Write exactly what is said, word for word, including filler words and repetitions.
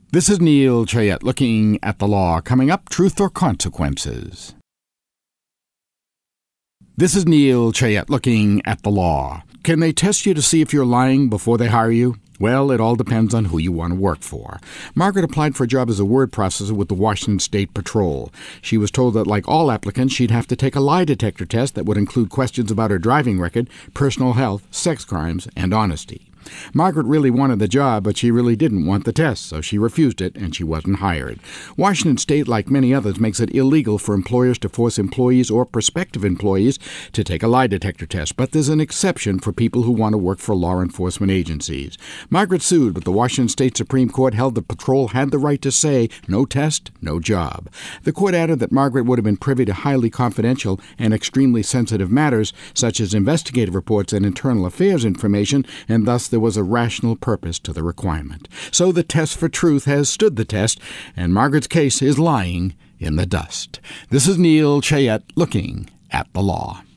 This is Neil Chayette looking at the law. Coming up, truth or consequences. This is Neil Chayette looking at the law. Can they test you to see if you're lying before they hire you? Well, it all depends on who you want to work for. Margaret applied for a job as a word processor with the Washington State Patrol. She was told that, like all applicants, she'd have to take a lie detector test that would include questions about her driving record, personal health, sex crimes, and honesty. Margaret really wanted the job, but she really didn't want the test, so she refused it, and she wasn't hired. Washington State, like many others, makes it illegal for employers to force employees or prospective employees to take a lie detector test, but there's an exception for people who want to work for law enforcement agencies. Margaret sued, but the Washington State Supreme Court held the patrol had the right to say, no test, no job. The court added that Margaret would have been privy to highly confidential and extremely sensitive matters, such as investigative reports and internal affairs information, and thus there was a rational purpose to the requirement. So the test for truth has stood the test, and Margaret's case is lying in the dust. This is Neil Chayette looking at the law.